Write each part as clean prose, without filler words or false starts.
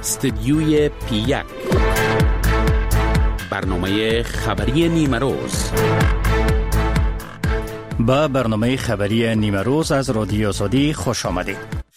استدیوی پی1 برنامه خبری نیمه روز. با برنامه خبری نیمه روز از رادیو آزادی خوش آمدید.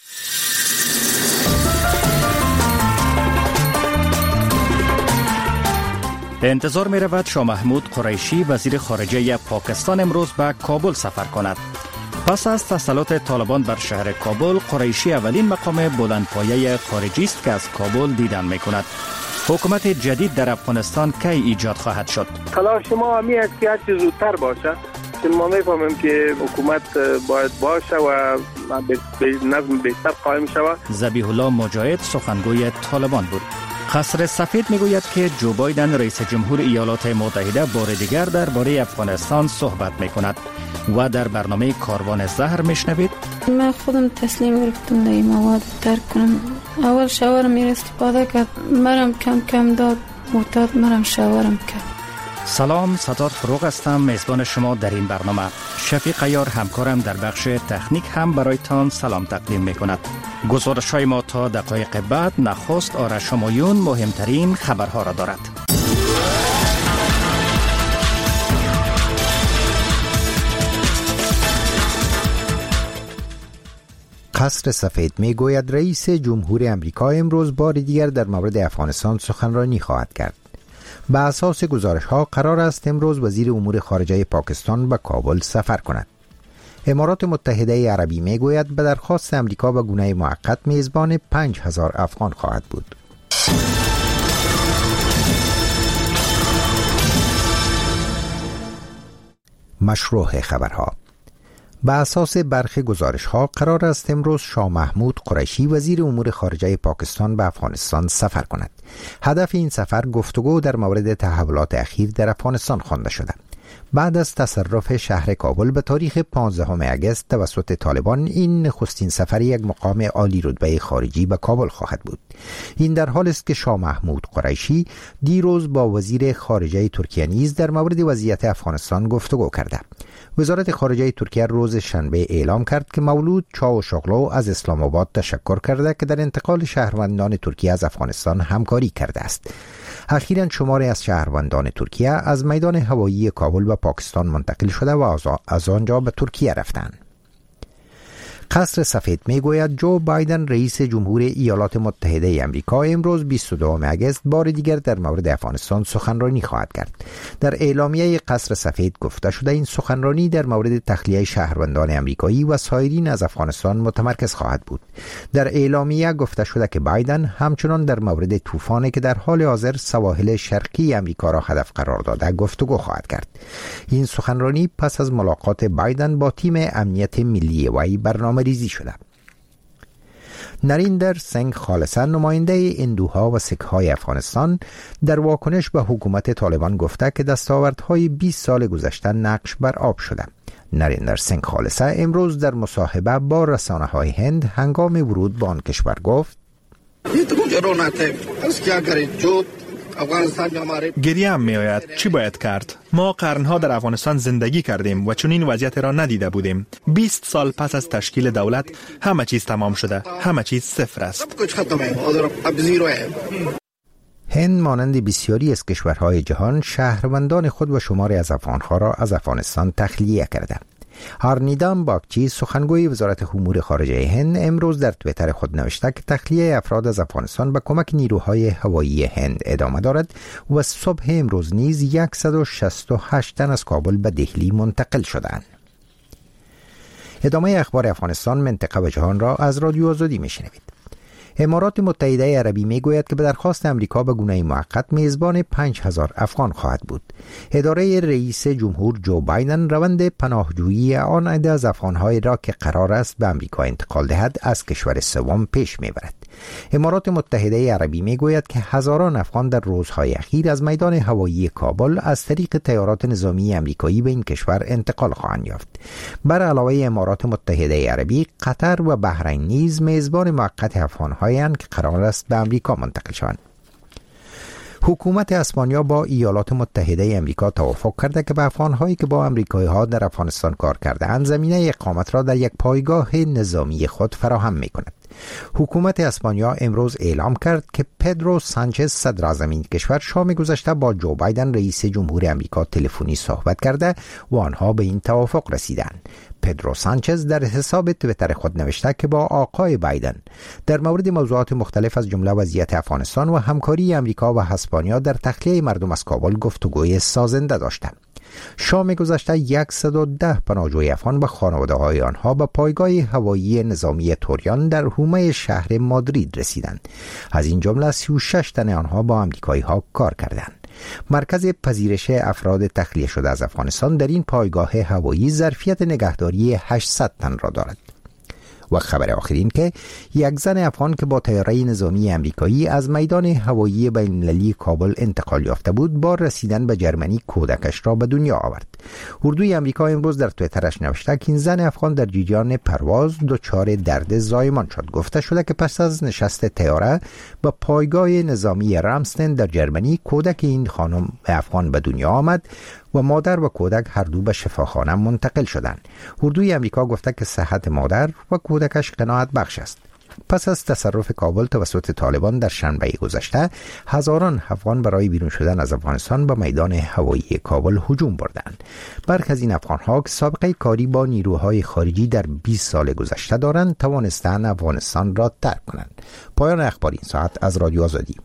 انتظار می رود شاه محمود قریشی وزیر خارجه پاکستان امروز به کابل سفر کند. پس از تسلط طالبان بر شهر کابل، قریشی اولین مقام بلندپایه خارجی است که از کابل دیدن می کند. حکومت جدید در افغانستان کی ایجاد خواهد شد؟ تلاش ما همی است که هرچی زودتر باشه، چون ما میفهمیم که حکومت باید باشه و نظم بهتر قائم شود. ذبیح الله مجاهد سخنگوی طالبان بود. قصر سفید میگوید که جو بایدن رئیس جمهور ایالات متحده بار دیگر درباره افغانستان صحبت میکند. و در برنامه کاروان زهر میشنوید من خودم تسلیم گرفتم این مواد ترک کنم. اول شاورم میره استفاده کرد، مرم کم کم داد معتاد، مرم شاورم کرد. سلام، سادات فروغ هستم، میزبان شما در این برنامه. شفیق عیار همکارم در بخش تکنیک هم برایتان سلام تقدیم میکند. گزارش‌های ما تا دقایق بعد. نخست آرش همایون مهمترین خبرها را دارد. قصر سفید می گوید رئیس جمهور امریکا امروز بار دیگر در مورد افغانستان سخنرانی خواهد کرد. به اساس گزارش ها قرار است امروز وزیر امور خارجه پاکستان به کابل سفر کند. امارات متحده عربی می گوید به درخواست امریکا به گونه موقت میزبان 5000 افغان خواهد بود. مشروع خبرها. به اساس برخی گزارش‌ها قرار است امروز شاه محمود قریشی وزیر امور خارجه پاکستان به افغانستان سفر کند. هدف این سفر گفتگو در مورد تحولات اخیر در افغانستان خوانده شده. بعد از تصرف شهر کابل به تاریخ 15 اگست توسط طالبان، این نخستین سفر یک مقام عالی رتبه خارجی به کابل خواهد بود. این در حال است که شاه محمود قریشی دیروز با وزیر خارجه ترکیه نیز در مورد وضعیت افغانستان گفتگو کرده. وزارت خارجه ترکیه روز شنبه اعلام کرد که مولود چاوشاغلو از اسلام آباد تشکر کرده که در انتقال شهروندان ترکیه از افغانستان همکاری کرده است. اخیراً شماری از شهروندان ترکیه از میدان هوایی کابل به پاکستان منتقل شده و از آنجا به ترکیه رفتند. قصر سفید میگوید جو بایدن رئیس جمهور ایالات متحده آمریکا امروز 22 اگست بار دیگر در مورد افغانستان سخنرانی خواهد کرد. در اعلامیه قصر سفید گفته شده این سخنرانی در مورد تخلیه شهروندان آمریکایی و سایرین از افغانستان متمرکز خواهد بود. در اعلامیه گفته شده که بایدن همچنان در مورد طوفانی که در حال حاضر سواحل شرقی آمریکا را هدف قرار داده گفتگو خواهد کرد. این سخنرانی پس از ملاقات بایدن با تیم امنیت ملی وی برنامه ریزی شده. نریندر سنگ خالصه نماینده هندوها و سیک‌های افغانستان در واکنش به حکومت طالبان گفته که دستاوردهای 20 سال گذشته نقش بر آب شده. نریندر سنگ خالصه امروز در مصاحبه با رسانه‌های هند هنگام ورود به آن کشور گفت: گریه هم می آید. چی باید کرد؟ ما قرنها در افغانستان زندگی کردیم و چون این وضعیت را ندیده بودیم. 20 سال پس از تشکیل دولت همه چیز تمام شده. همه چیز صفر است. هند مانند بسیاری از کشورهای جهان شهروندان خود و شماری از افغانها را از افغانستان تخلیه کرده. هارنیدام باگچی سخنگوی وزارت امور خارجه هند امروز در توییتر خود نوشته که تخلیه افراد از افغانستان به کمک نیروهای هوایی هند ادامه دارد و صبح امروز نیز 168 تن از کابل به دهلی منتقل شدند. ادامه اخبار افغانستان، منطقه و جهان را از رادیو آزادی میشنوید. امارات متحده عربی میگوید که به درخواست امریکا به گونه موقت میزبان 5000 افغان خواهد بود. اداره رئیس جمهور جو بایدن روند پناهجویی آن عده از افغان‌های را که قرار است به امریکا انتقال دهد از کشور سوم پیش میبرد. امارات متحده عربی میگوید که هزاران افغان در روزهای اخیر از میدان هوایی کابل از طریق طیارات نظامی امریکایی به این کشور انتقال خواهند یافت. بر علاوه امارات متحده عربی، قطر و بحرین نیز میزبان موقت افغان‌هایی هستند که قرار است به امریکا منتقل شوند. حکومت اسپانیا با ایالات متحده امریکا توافق کرده که به افغان‌هایی که با امریکایی‌ها در افغانستان کار کرده‌اند زمینه اقامت را در یک پایگاه نظامی خود فراهم می‌کند. حکومت اسپانیا امروز اعلام کرد که پدرو سانچز صدر اعظم این کشور شام گذشته با جو بایدن رئیس جمهور آمریکا تلفنی صحبت کرده و آنها به این توافق رسیدند. پدرو سانچز در حساب توییتر خود نوشته که با آقای بایدن در مورد موضوعات مختلف از جمله وضعیت افغانستان و همکاری آمریکا و اسپانیا در تخلیه مردم از کابل گفتگوی سازنده داشته. شام گذشته 110 پناهجوی افغان و خانواده‌های آنها به پایگاه هوایی نظامی توریان در حومه شهر مادرید رسیدند. از این جمله 36 تن آنها با آمریکایی‌ها کار کردند. مرکز پذیرش افراد تخلیه شده از افغانستان در این پایگاه هوایی ظرفیت نگهداری 800 تن را دارد. و خبر آخر این که یک زن افغان که با طیاره نظامی آمریکایی از میدان هوایی بین‌المللی کابل انتقال یافته بود با رسیدن به جرمنی کودکش را به دنیا آورد. اردوی آمریکا امروز در توییترش نوشته که این زن افغان در جریان پرواز دچار درد زایمان شد. گفته شده که پس از نشست طیاره به پایگاه نظامی رامستن در جرمنی کودک این خانم افغان به دنیا آمد و مادر و کودک هر دو به شفاخانه منتقل شدند. اردوی آمریکا گفته که صحت مادر و کودکش قناعت بخش است. پس از تصرف کابل توسط طالبان در شنبه گذشته، هزاران افغان برای بیرون شدن از افغانستان به میدان هوایی کابل هجوم بردند. برخی از این افغان‌ها که سابقه کاری با نیروهای خارجی در 20 سال گذشته دارند، توانستند افغانستان را ترک کنند. پایان اخبار این ساعت از رادیو آزادی.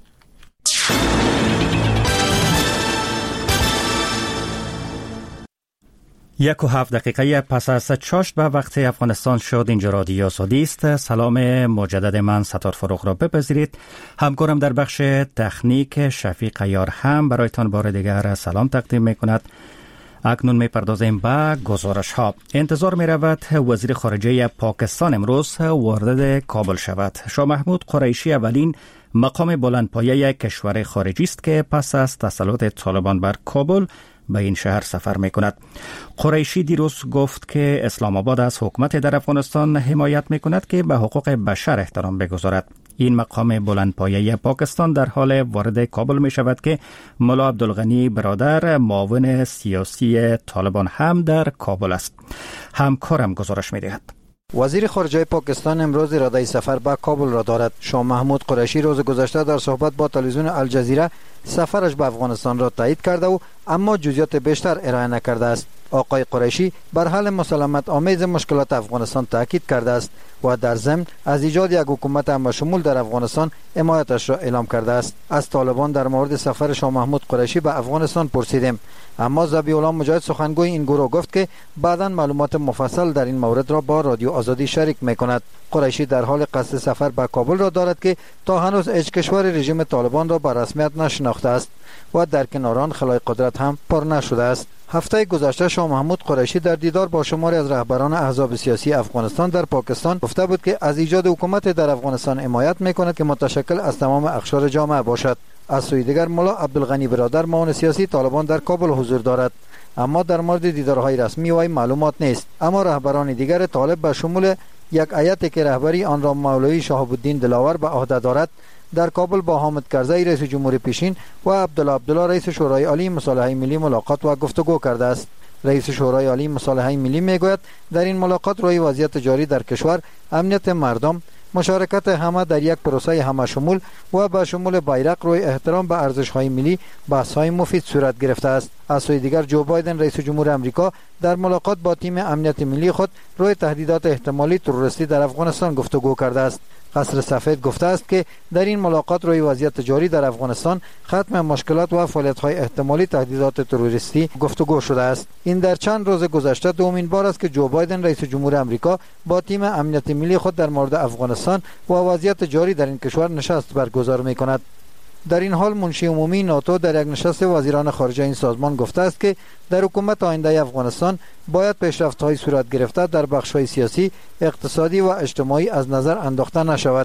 1:07 دقیقه پس از چاشت به وقت افغانستان شد. اینجا رادیو آزادی است. سلام مجدد من ستار فروغ را بپذیرید. همکارم در بخش تکنیک شفیق عیار هم برایتان بار دیگر سلام تقدیم میکند. اکنون میپردازیم به گزارش ها. انتظار می رود وزیر خارجه پاکستان امروز وارد کابل شود. شاه محمود قریشی اولین مقام بلندپایه کشور خارجی است که پس از تسلط طالبان بر کابل به این شهر سفر می کند. قریشی دیروز گفت که اسلام آباد از حکومت در افغانستان حمایت می کند که به حقوق بشر احترام بگذارد. این مقام بلندپایه پاکستان در حال وارد کابل می شود که ملا عبدالغنی برادر معاون سیاسی طالبان هم در کابل است. همکارم گزارش می دهد. وزیر خارجه پاکستان امروز اراده سفر به کابل را دارد. شاه محمود قریشی روز گذشته در صحبت با تلویزیون الجزیره سفرش به افغانستان را تایید کرده و اما جزئیات بیشتر ارائه نکرده است. آقای قریشی بر حل مسالمت آمیز مشکلات افغانستان تاکید کرده است و در ضمن از ایجاد یک حکومت همشمول در افغانستان حمایتش را اعلام کرده است. از طالبان در مورد سفر شاه محمود قریشی به افغانستان پرسیدیم، اما ذبیح الله مجاهد سخنگوی این گروه گفت که بعداً معلومات مفصل در این مورد را با رادیو آزادی شریک می‌کند. قریشی در حال قصد سفر به کابل را دارد که تا هنوز هیچ کشور رژیم طالبان را به رسمیت نشناخته است و در کنار آن خلای قدرت هم پر نشده است. هفته گذشته شاه محمود قریشی در دیدار با شماری از رهبران احزاب سیاسی افغانستان در پاکستان گفته بود که از ایجاد حکومت در افغانستان حمایت می‌کند که متشکل از تمام اقشار جامعه باشد. از سوی دیگر ملا عبدالغنی برادر معاون سیاسی طالبان در کابل حضور دارد، اما در مورد دیدارهای رسمی وی معلومات نیست. اما رهبران دیگر طالب به شمول یک هیئتی که رهبری آن را مولوی شهاب الدین دلاور به عهده دارد در کابل با حامد کرزی رئیس جمهور پیشین و عبدالله رئیس شورای عالی مصالحه ملی ملاقات و گفتگو کرده است. رئیس شورای عالی مصالحه ملی میگوید در این ملاقات روی وضعیت جاری در کشور، امنیت مردم، مشارکت همه در یک پروسه همه شمول و به شمول بیرق روی احترام به ارزش‌های ملی بحث‌های مفید صورت گرفته است. از سوی دیگر جو بایدن رئیس جمهور آمریکا در ملاقات با تیم امنیت ملی خود روی تهدیدات احتمالی تروریستی در افغانستان گفتگو کرده است. قصر سفید گفته است که در این ملاقات روی وضعیت جاری در افغانستان، ختم مشکلات و فعالیت‌های احتمالی تهدیدات تروریستی گفتگو شده است. این در چند روز گذشته دومین بار است که جو بایدن رئیس جمهور آمریکا با تیم امنیت ملی خود در مورد افغانستان و وضعیت جاری در این کشور نشست برگزار می‌کند. در این حال منشی عمومی ناتو در یک نشست وزیران خارجه این سازمان گفته است که در حکومت آینده افغانستان باید پیشرفت‌های صورت گرفته در بخش‌های سیاسی، اقتصادی و اجتماعی از نظر انداخته نشود.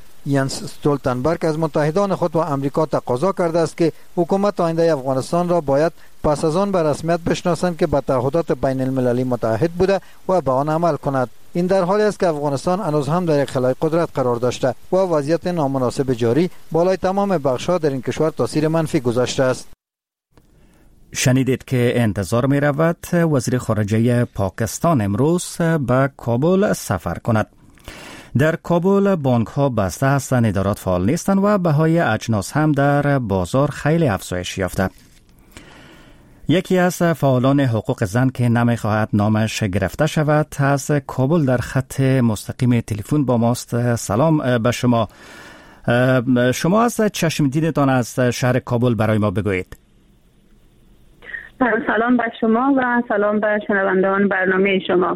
ینس استولتنبرگ از متحدان خود و امریکا تقاضا کرده است که حکومت آینده افغانستان را باید پس از آن به رسمیت بشناسند که به تعهدات بین المللی متعهد بوده و به آن عمل کند. این در حالی است که افغانستان هنوز هم در یک خلای قدرت قرار داشته و وضعیت نامناسب جاری بالای تمام بخش‌ها در این کشور تاثیر منفی گذاشته است. شنیدید که انتظار می رود وزیر خارجه پاکستان امروز به کابل سفر کند. در کابل بانک ها بسته هستند، ادارات فعال نیستند و بهای اجناس هم در بازار خیلی افزایش یافته. یکی از فعالان حقوق زن که نمیخواهد نامش گرفته شود از کابل در خط مستقیم تلفن با ماست. سلام به شما. شما از چشم دیدتان از شهر کابل برای ما بگویید. سلام به شما و سلام به شنوندگان برنامه شما.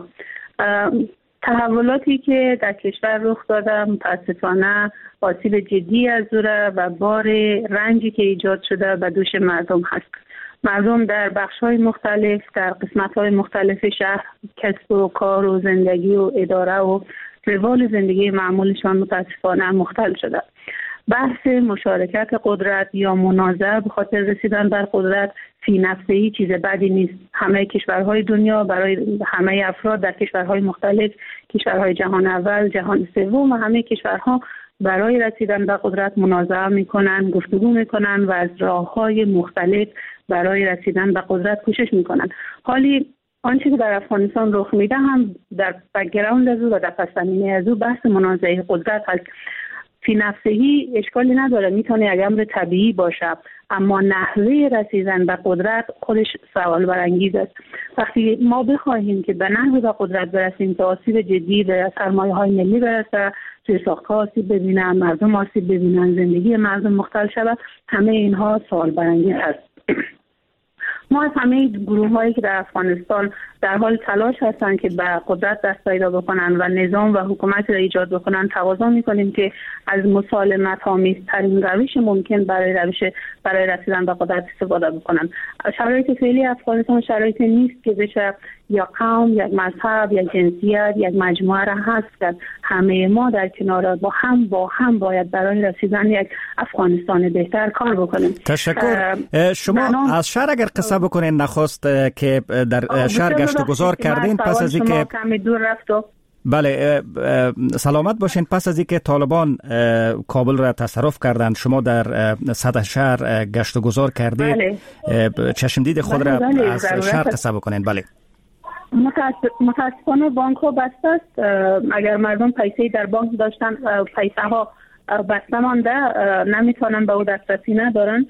تحولاتی که در کشور رخ داده متاسفانه آسیب جدی از دوره و بار رنجی که ایجاد شده به دوش مردم هست. مردم در بخش‌های مختلف، در قسمت‌های مختلف شهر کسب و کار و زندگی و اداره و روال زندگی معمولشان متاسفانه مختل شده. بحث مشارکت قدرت یا منازعه به خاطر رسیدن بر قدرت فی نفسه چیز بدی نیست. همه کشورهای دنیا برای همه افراد در کشورهای مختلف، کشورهای جهان اول، جهان سوم و همه کشورها برای رسیدن به قدرت منازعه میکنن، گفتگو میکنن و از راههای مختلف برای رسیدن به قدرت کوشش میکنن. حالی آنچه که در افغانستان رخ میده هم در بک‌گراند از او و در پس‌زمینه از او بحث منازعه قدرت هست. فی نفسهی اشکالی نداره، میتونه یک امر طبیعی باشه، اما نحوه رسیدن به قدرت خودش سوال برانگیز است. وقتی ما بخواهیم که به نحوه به قدرت برسیم که آسیب جدی به سرمایه‌های ملی برسه، توی ساخت‌ها آسیب ببینن، مردم آسیب ببینن، زندگی مردم مختل شود، همه اینها سوال برانگیز هست. ما از همه گروه‌هایی که در افغانستان در حال تلاش هستند که به قدرت دست پیدا بکنن و نظام و حکومت را ایجاد بکنن تقاضا می‌کنیم که از مسالمت‌آمیزترین روش ممکن برای رسیدن به قدرت استفاده بکنن. شرایط فعلی افغانستان شرایطی نیست که بشه یا قوم، یک مذهب، یک جنسیت، یک مجموعه را حذف کرد. همه ما در کنار با هم باید برای رسیدن یک افغانستان بهتر کار بکنیم. تشکر. شما از شهر اگر قصه بکنین نخواست که در شهر گشت و گذار کردین پس از اینکه کمی دور رفت. بله، سلامت باشین. پس از اینکه طالبان کابل را تصرف کردند شما در سطح شهر گشت و گذار کردید. بله. چشمدید خود را از شهر قصه بکنین. بله. متاسفانه بانک ها بسته است. اگر مردم پیسه در بانک داشتن پیسه ها بسته مانده، نمیتونن به او دسترسی ندارن.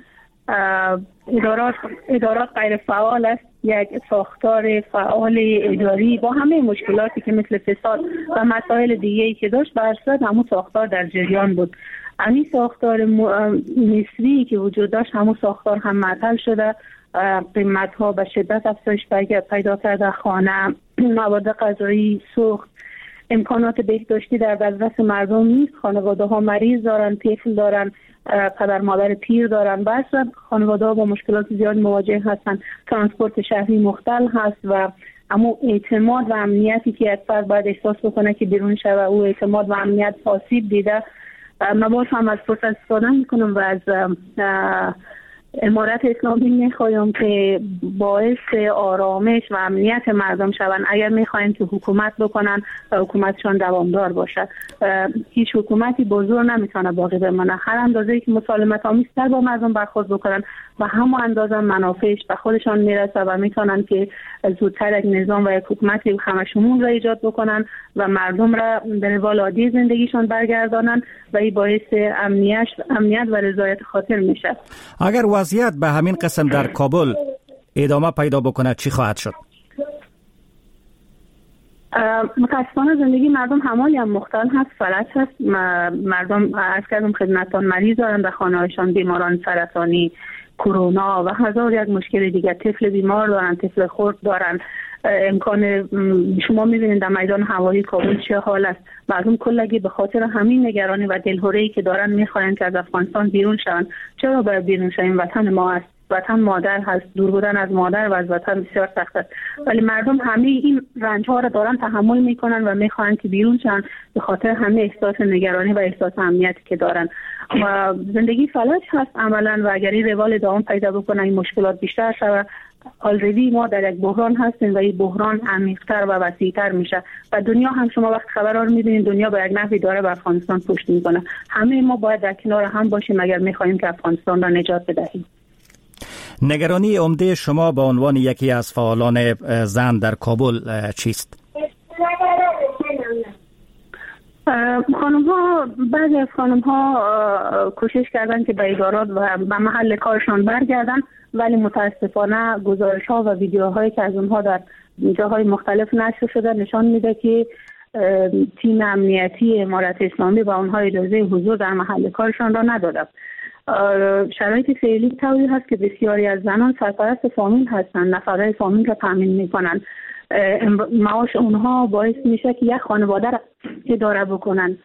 ادارات غیر فعال است. یک ساختار فعال اداری با همه مشکلاتی که مثل فساد و مسائل دیگه‌ای که داشت بر اساس همون ساختار در جریان بود. همین ساختار مصری که وجود داشت همون ساختار هم معطل شده. قیمت ها به شدت افزایش پیدا کرده. خانه، مواد غذایی سوخت، امکانات بهداشتی در دسترس مردم نیست. خانواده ها مریض دارن، طفل دارن، پدر مادر پیر دارن. بس خانواده ها با مشکلات زیاد مواجه هستن. ترانسپورت شهری مختل هست و اما اعتماد و امنیتی که فرد باید احساس بکنه که بیرون شده، او اعتماد و امنیت آسیب دیده. من باز هم از فرصت استفاده میکنم و از امارت اسلامی میخوایم که باعث آرامش و امنیت مردم شوند. اگر میخواین که حکومت بکنن و حکومتشان دوامدار باشه، هیچ حکومتی بزرگ نمیتونه باقی بمانه. هر اندازه‌ای که مسالمت آمیزتر با مردم برخورد بکنن و همون اندازه منافعش به خودشان میرسه و میتونن که زودتر یک نظام و یک حکومتی همشمول را ایجاد بکنن و مردم را به روال عادی زندگیشان برگردانن و این باعث امنیت و رضایت خاطر میشه. اگر وضعیت به همین قسم در کابل ادامه پیدا بکنه چی خواهد شد؟ متاسفانه زندگی مردم همالی هم مختل هست، فلج هست. مردم عرض کردم خدمتان مریض دارن در خانه‌هایشان، بیماران سرطانی، کرونا و هزار یک مشکل دیگه. طفل بیمار دارن، طفل خرد دارن. امکان شما می‌بینید در میدان هوایی کابل چه حال است. مردم کلگی به خاطر همین نگرانی و دلهره‌ای که دارن می‌خواهند که از افغانستان بیرون شوند. چرا باید بیرون شویم؟ وطن ما است، وطن مادر هست. دور بودن از مادر و از وطن بسیار سخت است، ولی مردم همه این رنج‌ها را دارن تحمل میکنن و میخوان که بیرون شن به خاطر همه احساس نگرانی و احساس امنیتی که دارن. و زندگی فلج هست عملاً و اگر این روال دوام پیدا بکنه این مشکلات بیشتر شود. آلردی ما در یک بحران هستیم و این بحران عمیق‌تر و وسیع‌تر میشه و دنیا هم شما وقت خبرها رو می‌بینید دنیا به یک نحوی داره به افغانستان پشت میکنه. همه ما باید در کنار هم باشیم اگر می‌خوایم که افغانستان را نجات بدهیم. نگرانی عمده شما به عنوان یکی از فعالان زن در کابل چیست؟ خانم ها، بعضی از خانم ها کوشش کردن که به ادارات و به محل کارشان برگردن، ولی متاسفانه گزارش ها و ویدیوهایی که از اونها در جاهای مختلف نشر شده نشان میده که تیم امنیتی امارت اسلامی با اونها اجازه حضور در محل کارشان را نداده. شرایط فعلی طوری هست که بسیاری از زنان سرپرست فامیل هستند، نفقه فامیل را تامین میکنن. معاش اونها باعث میشه که یک خانواده را اداره بکنن.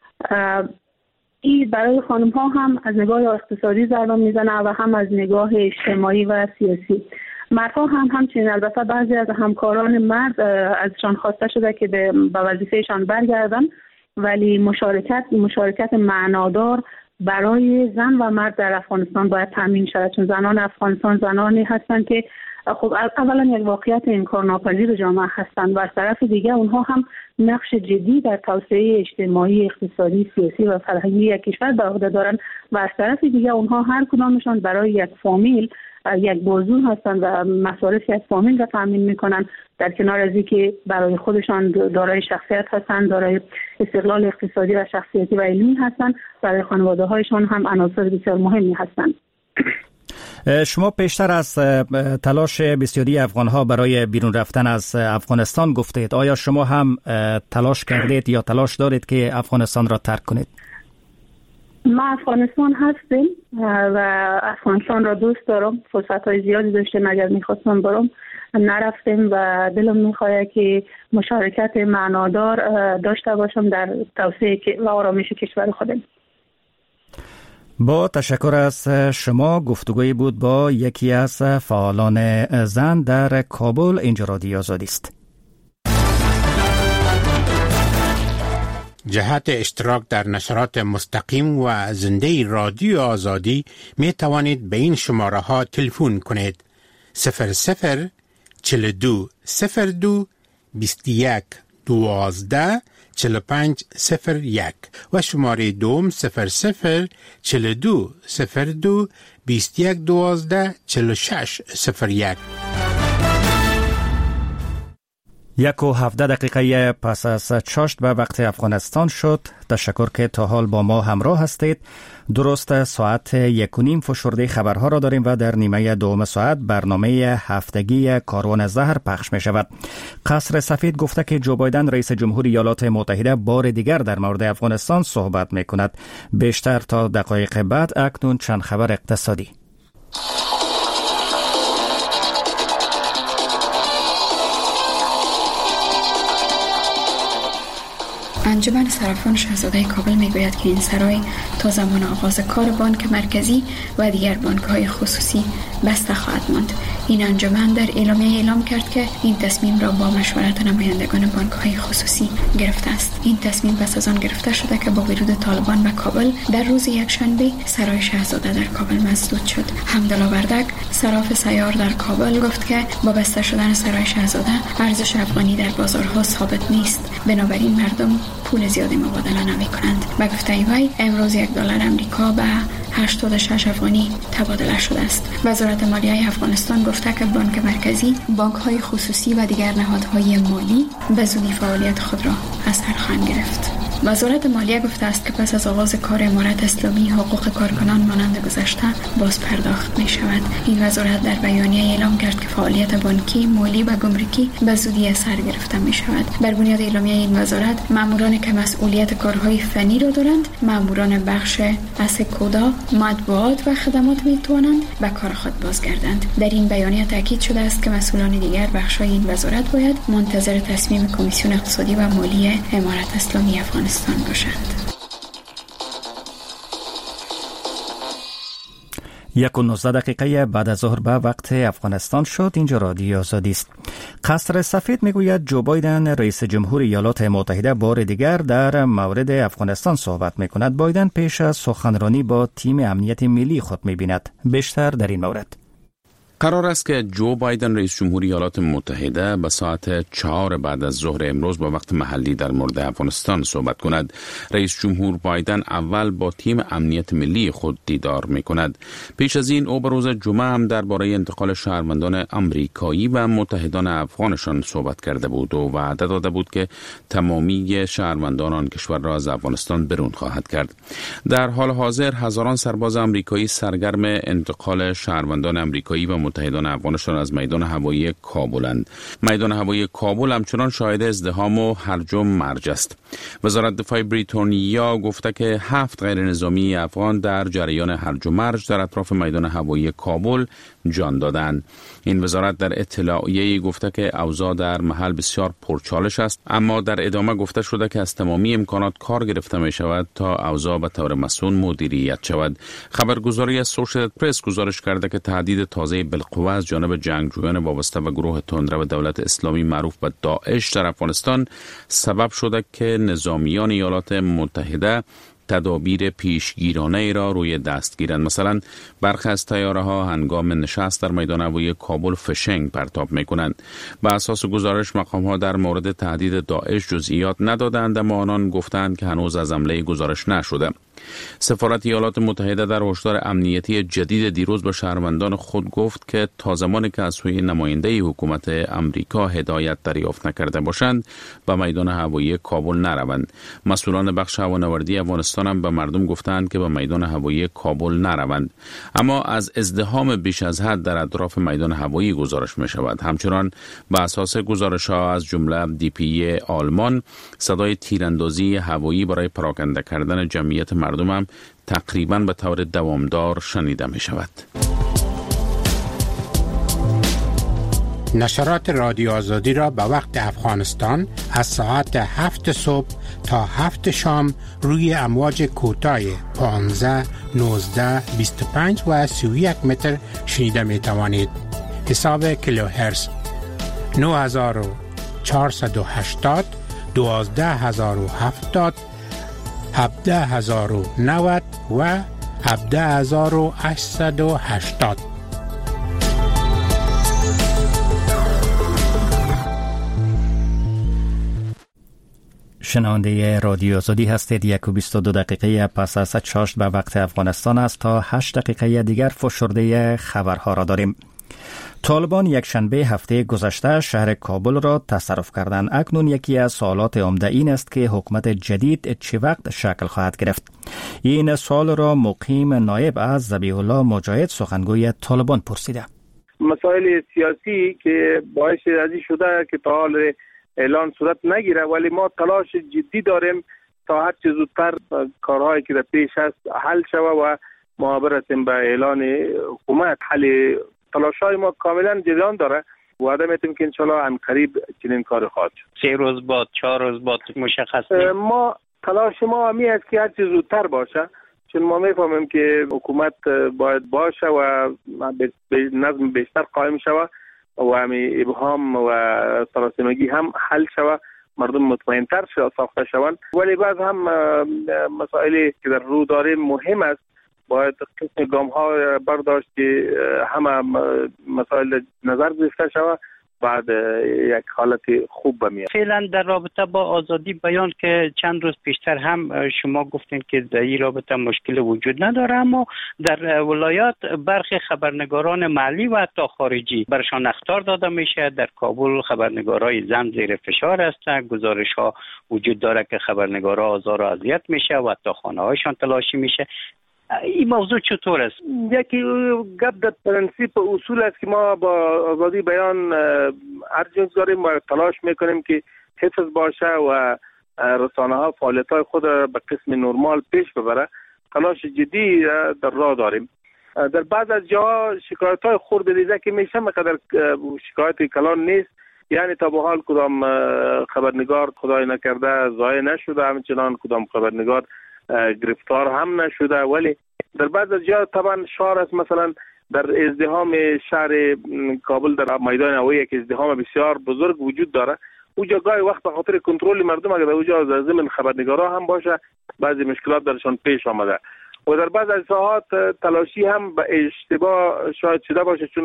این برای خانم ها هم از نگاه اقتصادی ضربه میزنه و هم از نگاه اجتماعی و سیاسی. مردها هم همچنین. البته بعضی از همکاران مرد ازشان خواسته شده که به وظیفهشان برگردن، ولی مشارکت معنادار برای زن و مرد در افغانستان باید تامین شود، چون زنان افغانستان زنانی هستند که خب اولا یک واقعیت انکارناپذیر جامعه هستند و از طرف دیگه اونها هم نقش جدی در توسعه اجتماعی، اقتصادی، سیاسی و فرهنگی یک کشور به عهده دارند و از طرف دیگه اونها هر کدامشان برای یک فامیل یک بازو هستند و مصارف یک فامیل را تامین میکنن، در کنار از اینکه برای خودشان دارای شخصیت هستند، دارای استقلال اقتصادی و شخصیتی و علمی هستند، برای خانواده هایشان هم عناصر بسیار مهمی هستند. شما پیشتر از تلاش بسیاری افغان‌ها برای بیرون رفتن از افغانستان گفتید. آیا شما هم تلاش کردید یا تلاش دارید که افغانستان را ترک کنید؟ ما افغانستان هستیم و افغانستان را دوست دارم. فرصت‌های زیادی داشتیم، اگر می‌خواستم برم نرفتیم و دلم می‌خواد که مشارکت معنادار داشته باشم در توسعه و آرامش کشور خودم. با تشکر از شما. گفتگویی بود با یکی از فعالان زن در کابل. اینجا رادیو آزادی است. جهت اشتراک در نشرات مستقیم و زنده رادیو آزادی می توانید به این شماره ها تلفن کنید: 00 42 02 21 12 45 01 و شماره دوم 00 42 02 21 12 46 01. 1:17 پس از چاشت به وقت افغانستان شد. تشکر که تا حال با ما همراه هستید. درست ساعت 1:30 فشرده خبرها را داریم و در نیمه دوم ساعت برنامه هفتگی کاروان زهر پخش می شود. قصر سفید گفته که جو بایدن رئیس جمهور ایالات متحده بار دیگر در مورد افغانستان صحبت می کند. بیشتر تا دقایق بعد. اکنون چند خبر اقتصادی. انجمن صرافان شاهزاده کابل میگوید که این سرای تا زمان آغاز کار بانک مرکزی و دیگر بانک‌های خصوصی بسته خواهد ماند. این انجمن در اعلامیه اعلام کرد که این تصمیم را با مشورت نمایندگان بانک‌های خصوصی گرفته است. این تصمیم پس از آن گرفته شده که با ورود طالبان به کابل در روز یکشنبه سرای شاهزاده در کابل مسدود شد. حمدالله بردک صراف سیار در کابل گفت که با بسته شدن سرای شاهزاده ارزش افغانی در بازارها ثابت نیست، بنابراین مردم پول زیادی مبادله نمی کنند. به گفته وی امروز $1 امریکا به 86 افغانی تبادله شده است. وزارت مالیه افغانستان گفته که بانک مرکزی، بانک‌های خصوصی و دیگر نهادهای مالی به زودی فعالیت خود را از سر خواهند گرفت. وزارت مالیه گفته است که پس از آغاز کار امارت اسلامی حقوق کارکنان مانند گذشته باز پرداخت می شود. این وزارت در بیانیه اعلام کرد که فعالیت بانکی، مالی و گمرکی به زودی از سر گرفته می شود. بر بنیاد اعلامیه این وزارت، مامورانی که مسئولیت کارهای فنی را دارند، ماموران بخش اسکودا، مطبوعات و خدمات می توانند به کار خود بازگردند. در این بیانیه تاکید شده است که مسئولان دیگر بخش‌های این وزارت باید منتظر تصمیم کمیسیون اقتصادی و مالی امارت اسلامی افغانستان باشند. 1:19 بعد از ظهر به وقت افغانستان شد. اینجا رادیو آزادی است. قصر سفید میگوید جو بایدن رئیس جمهور ایالات متحده بار دیگر در مورد افغانستان صحبت میکند. بایدن پیش از سخنرانی با تیم امنیت ملی خود میبیند. بیشتر در این مورد. قرار است که جو بایدن رئیس جمهوری ایالات متحده به ساعت 4 بعد از ظهر امروز با وقت محلی در مورد افغانستان صحبت کند. رئیس جمهور بایدن اول با تیم امنیت ملی خود دیدار می کند. پیش از این او به روز جمعه هم درباره انتقال شهروندان آمریکایی و متحدان افغانشان صحبت کرده بود و وعده داده بود که تمامی شهروندان آن کشور را از افغانستان برون خواهد کرد. در حال حاضر هزاران سرباز آمریکایی سرگرم انتقال شهروندان آمریکایی و متحدان افغانستان از میدان هوایی کابلند. میدان هوایی کابل همچنان شاهد ازدحام و هرج و مرج است. وزارت دفاع بریتانیا گفته که 7 غیر نظامی افغان در جریان هرج و مرج در اطراف میدان هوایی کابل جان دادند. این وزارت در اطلاعیه‌ای گفته که اوضاع در محل بسیار پرچالش است، اما در ادامه گفته شده که از تمامی امکانات کار گرفته می شود تا اوضاع به طور مسئول مدیریت شود. خبرگزاری اسوسییتد پرس گزارش کرده که تهدید تازه بالقوه از جانب جنگجویان وابسته به گروه تندرو دولت اسلامی معروف به داعش در افغانستان سبب شده که نظامیان ایالات متحده تدابیر پیشگیرانه ای را روی دست گیرند. مثلا برخی از طیاره ها هنگام نشست در میدان هوایی کابل فشنگ پرتاب می کنند. به اساس گزارش مقام ها در مورد تهدید داعش جزئیات ندادند، اما آنان گفتند که هنوز از حمله گزارش نشده. سفارت ایالات متحده در هشدار امنیتی جدید دیروز به شهروندان خود گفت که تا زمانی که از سوی نماینده حکومت امریکا هدایت دریافت نکرده باشند به میدان هوایی کابل نروند. مسئولان بخش هوانوردی افغانستان هم به مردم گفتند که به میدان هوایی کابل نروند. اما از ازدحام بیش از حد در اطراف میدان هوایی گزارش می شود. همچنان به اساس گزارش ها از جمله DPA آلمان، صدای تیراندازی هوایی برای پراکنده کردن جمعیت مردم هم تقریباً به طور دوامدار شنیده می شود. نشرات رادیو آزادی را به وقت افغانستان از ساعت 7 صبح تا 7 شام روی امواج کوتاه 15, 19, 25 و 31 متر شنیده می توانید. حساب کیلوهرتز 9480, 12070, 17090 و 17880. شنونده رادیو آزادی هستید. 1:22 دقیقه پس از 8 به وقت افغانستان است. تا 8 دقیقه دیگر فشرده خبرها را داریم. طالبان یک شنبه هفته گذشته شهر کابل را تصرف کردند. اکنون یکی از سوالات عمده این است که حکومت جدید چه وقت شکل خواهد گرفت؟ این سوال را مقیم نایب از ذبیح الله مجاهد سخنگوی طالبان پرسیده. مسائل سیاسی که باعث ازی شده که تا حال اعلان صورت نگیره، ولی ما تلاش جدی داریم تا هر چه زودتر کارهایی که در پیش است حل شود و ما برسیم به اعلان حکومت. حل تلاش‌های ما کاملا جریان داره. وعده میتیم که انشالله عنقریب چنین کار خواهد شد. 3 روز بعد 4 روز بعد مشخص ما تلاش ما همی است که هر چه زودتر باشه، چون ما میفهمیم که حکومت باید باشه و نظم بیشتر قائم شود و همی ابهام و سراسیمگی هم حل شود، مردم مطمئن‌تر ساخته شوند. ولی بعض هم مسائلی که در رو داریم مهم است، باید قسم گام ها برداشت که همه مسائل نظر گرفته شود، بعد یک حالت خوب بمیاد. فعلا در رابطه با آزادی بیان که چند روز پیشتر هم شما گفتین که در این رابطه مشکل وجود نداره، اما در ولایات برخی خبرنگاران محلی و حتی خارجی برشان اخطار داده میشه. در کابل خبرنگارای زن زیر فشار هستند. گزارش ها وجود داره که خبرنگارا آزار و اذیت میشه و حتی خانه هایشان تلاشی میشه. این موضوع چطور است؟ یکی گپ در پرنسیپ اصول است که ما با آزادی بیان ارجنس داریم و تلاش میکنیم که حفظ باشه و رسانه ها فعالیت های خود به قسم نرمال پیش ببره. تلاش جدی در راه داریم. در بعض از جاها شکایت های خرد دیده که میشه، مقدر شکایت کلان نیست. یعنی تا به حال کدام خبرنگار خدای نکرده ضایع نشده، همچنان کدام خبرنگار گرفتار هم نشده. ولی در بعض از جا طبعا شعار است، مثلا در ازدحام شهر کابل در میدان هوایی یک ازدحام بسیار بزرگ وجود داره. اونجا گاهی وقت به خاطر کنترل مردم اگر اونجا ضمن خبرنگارا هم باشه بعضی مشکلات درشان پیش آمده و در بعض از ساعات تلاشی هم به اشتباه شاید شده باشه، چون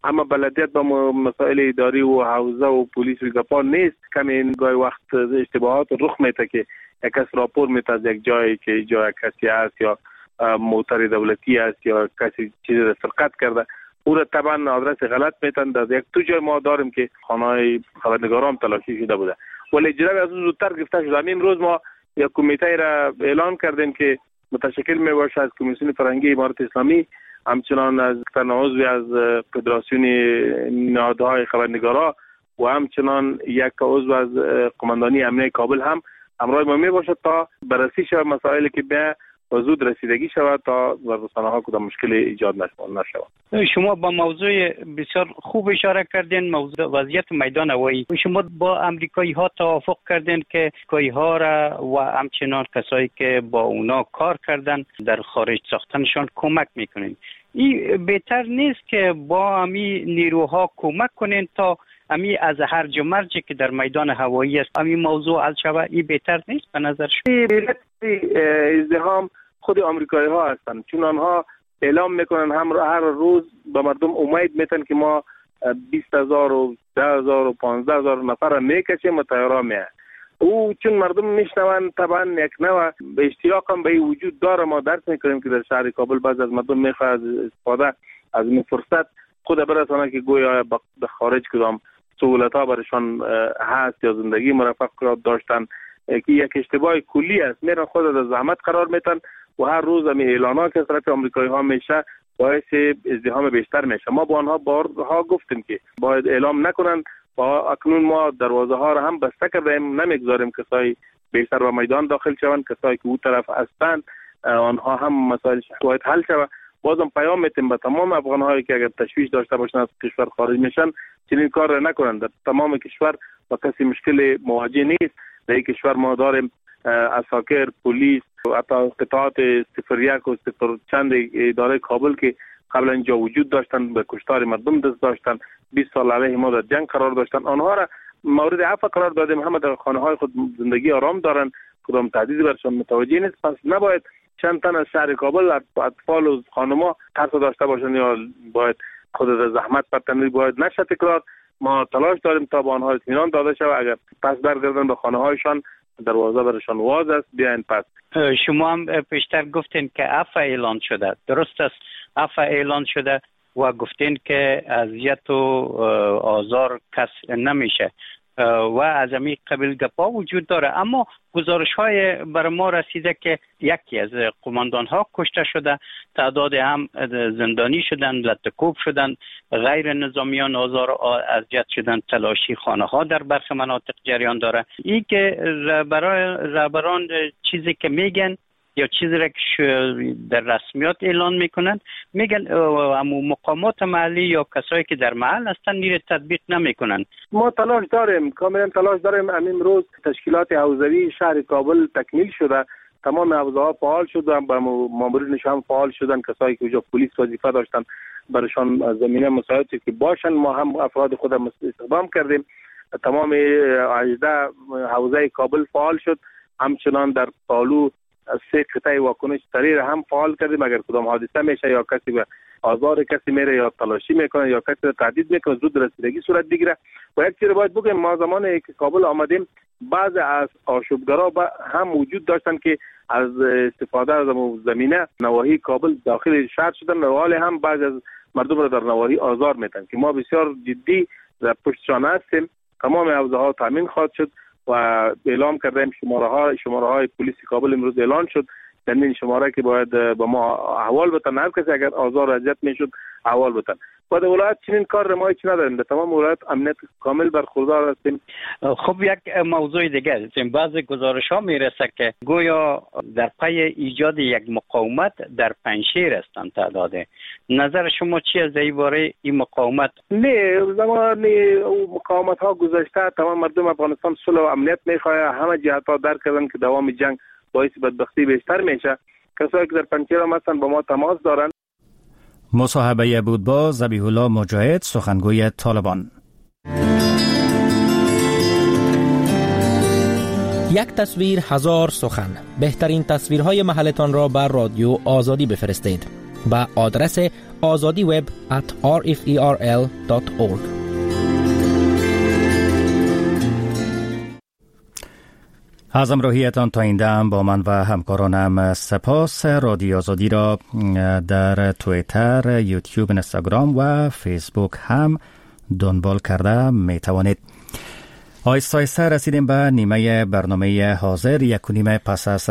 اما بلدیت با مسائل اداری و حوزه و پلیس و گپا نیست. کمی گاهی وقت اشتباهات رخ میده که یک کس راپور میده از یک جایی که جای کسی است یا موتر دولتی است یا کسی چیزی را سرقت کرده، او را طبعا آدرس غلط میتن. در یک تو جای ما داریم که خانه خبرنگاران تلاشی شده بوده ولی اجرا از اون زودتر گرفته شده. همین روز ما یک کمیته را اعلان کردیم که متشکل می باشه از کمیسیون فرهنگی امارت اسلامی، همچنان از عضوی از فدراسیون نهادهای خبرنگارا و همچنان یک عضو از قماندانی امنیه کابل هم همراه ما می باشد تا بررسی شود مسائلی که به زود رسیدگی شود تا رسانه‌ها کدام مشکل ایجاد نشود. شما با موضوع بسیار خوب اشاره کردین، موضوع وضعیت میدان هوایی. شما با امریکایی ها توافق کردین که امریکایی ها را و همچنان کسایی که با اونا کار کردن در خارج ساختنشان کمک میکنین. این بهتر نیست که با امی نیروها کمک کنین تا امی از هرج و مرجی که در میدان هوایی است امی موضوع حل شود؟ این بهتر نیست به نظر شما؟ ازدحام خود آمریکایی ها هستند، چون آنها اعلام میکنن هر روز به مردم امید میتن که ما 20,000 و 10,000 و 15,000 نفر میکشیم و طیاره میه. او چون مردم میشنون طبعا یک نوع به اشتیاق هم به وجود داره. ما درک میکنیم که در شهر کابل بعض از مردم میخواد استفاده از این فرصت خود برسانه که گویا به خارج کدام سهولت ها برشان هست یا زندگی مرفق داشتن که یک اشتباه کلی است. میرن خود از زحمت قرار میتن و هر روز هم اعلانات که از طرف آمریکایی ها میشه باعث ازدحام بیشتر میشه. ما با آنها بارها گفتیم که باید اعلام نکنن و اکنون ما دروازه ها را هم بسته کردیم، نمیگذاریم کسایی بیشتر به میدان داخل شوند. کسایی که اون طرف هستند آنها هم مسائلش باید حل شود. بازم پیام میتیم به تمام افغان هایی که اگر تشویش داشته باشن از کشور خارج میشن چنین کار را نکنند. در تمام کشور با کسی مشکل مواجه نیست. در این کشور ما داریم عساکر، پلیس و حتی قطعات 01 و 0 چند اداره کابل که قبلا اینجا وجود داشتن، به کشتار مردم دست داشتن، 20 سال علیه ما در جنگ قرار داشتن. آنها را مورد عفو قرار دادیم. همه در خانه های خود زندگی آرام دارن، کدام تهدیدی برشان متوجه نیست. پس نباید چند تن از شهر کابل اطفال و خانم‌ها ترس داشته باشن یا باید خود در زحمت پرتنی باید نشه تکرار. ما تلاش داریم تا با آنها اطمینان داده شود اگر پس برگردن به خانه هایشان دروازه برشان واز است بیاین پس. شما هم پیشتر گفتین که عفو اعلان شده، درست است؟ عفو اعلان شده و گفتین که اذیت و آزار کس نمیشه و از همین قبیل گپا وجود داره. اما گزارش های بر ما رسیده که یکی از قماندان ها کشته شده، تعداد هم زندانی شدن، لطکوب شدن، غیر نظامیان آزار و اذیت شدن، تلاشی خانه ها در برخی مناطق جریان داره. این که رهبران چیزی که میگن یا چیزی را که در رسمیات اعلان میکنن میگن امو مقامات محلی یا کسایی که در محل هستن نیره تطبیق نمیکنن. ما تلاش داریم، کاملا تلاش داریم. همین روز تشکیلات حوزوی شهر کابل تکمیل شده، تمام حوزه ها فعال شدن، مامورینش هم فعال شدن. کسایی که اونجا پلیس وظیفه داشتن برشان زمینه مساعدتی که باشن ما هم افراد خودم استخدام کردیم. تمام 18 حوزه کابل فعال شد. همچنان در پالو 3 قطعه واکنش سریع هم فعال کردیم. اگر کدام حادثه میشه یا کسی به آزار کسی میره یا تلاشی میکنه یا کسی رو تهدید میکنه زود رسیدگی صورت بگیره. و یک چیز باید بگم، ما زمانی که کابل آمدیم بعض از آشوبگرا هم وجود داشتن که از استفاده از زمینه نواحی کابل داخل شهر شدن و حال هم بعض از مردم را در نواحی آزار میدن که ما بسیار جدی در پشتشان هستیم. تمام حوزه ها تامین خواهد شد و اعلام کردیم. شماره های پلیس کابل امروز اعلان شد. در این شماره که باید با ما احوال بدن، هر کسی اگر آزار و اذیت میشد احوال بدن. بعد ولایت چنین کار ما هیچ نداریم، در تمام ولایت امنیت کامل برخوردار هستیم. خب یک موضوع دیگه است، بعض گزارش ها میرسه که گویا در پی ایجاد یک مقاومت در پنجشیر هستند تعداد. نظر شما چی از این باره این مقاومت؟ نه، زمان مقاومت ها گذشته. تمام مردم افغانستان صلح و امنیت میخواه. همه جهت ها درک کردن که دوام جنگ باعث بدبختی بیشتر میشه. کسایی که در پنجشیر هم هستن با ما تماس دارن. مصاحبه بود با ذبیح الله مجاهد، سخنگوی طالبان. یک تصویر هزار سخن. بهترین تصویرهای محلتان را بر رادیو آزادی بفرستید. با آدرس azadiweb@rferl.org. از همراهیتان تا این دم با من و همکارانم سپاس. رادیو آزادی را در توییتر، یوتیوب، اینستاگرام و فیسبوک هم دنبال کرده می توانید. آیسته آیسته رسیدیم به نیمه برنامه حاضر. 1:30 پس از